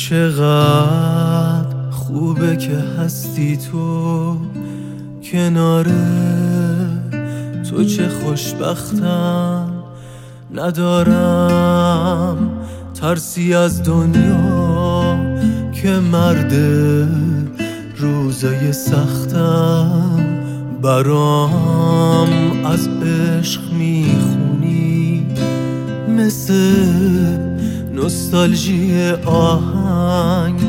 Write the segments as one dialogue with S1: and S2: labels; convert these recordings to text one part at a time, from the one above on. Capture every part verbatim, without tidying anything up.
S1: چقدر خوبه که هستی تو کنار تو، چه خوشبختم ندارم ترسی از دنیا که مرد روزای سختم. برام از عشق میخونی مثل نوستالژی آهنگ،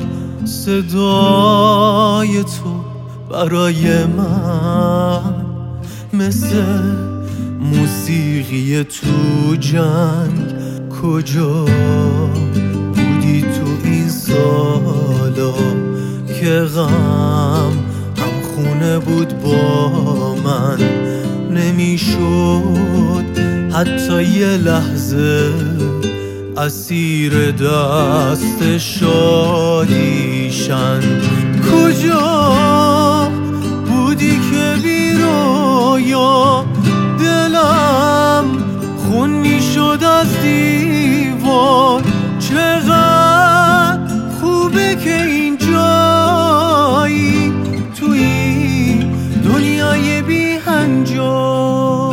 S1: صدای تو برای من مثل موسیقی تو جنگ. کجا بودی تو این سالا که غم هم خونه بود با من؟ نمیشد حتی یه لحظه اسیر دست شادیشن. کجا بودی که بی رویا دلم خون میشد از دیوار؟ چقدر خوبه که این جایی توی دنیای بی هنجار.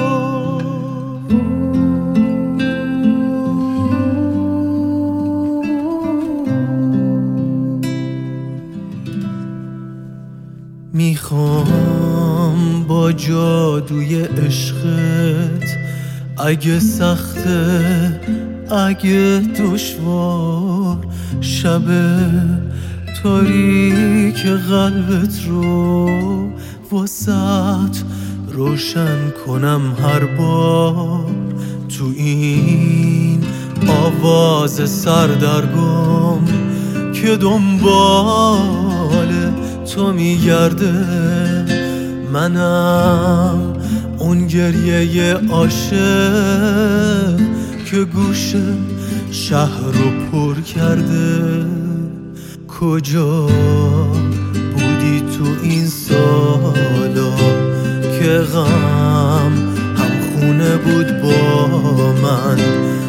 S1: میخوام با جادوی عشقت، اگه سخته اگه دشوار، شب تاریک قلبت رو واسط روشن کنم هر بار. تو این آواز سردرگم که دنبال تو میگرده، منم اون گریه عاشق که گوش شهر رو پر کرده. کجا بودی تو این سالا که غم هم خونه بود با من؟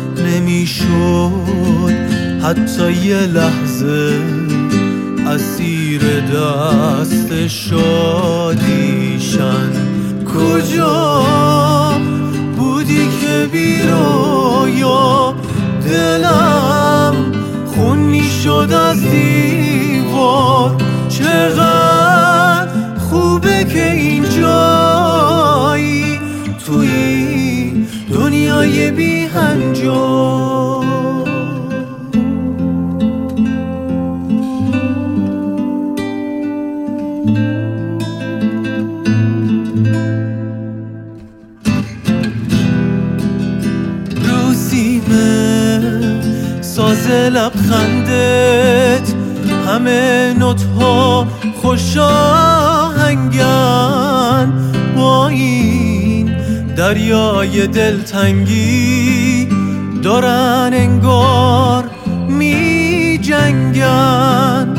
S1: نمیشد حتی یه لحظه اسیر دست شادیشن. کجا بودی که بی رویا دلم خون میشد از دیوار؟ چقدر خوبه که این جایی توی دنیای بی هنجار. ساز لبخندت همه نوت‌ها خوش آهنگن، با این دریای دلتنگی دارن انگار می جنگن.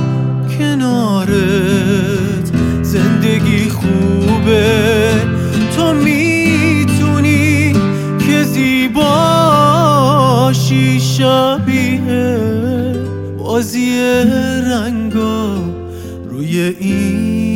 S1: کنارت زندگی خوبه، تو میتونی که زیباشی، شبیه بازی رنگا روی این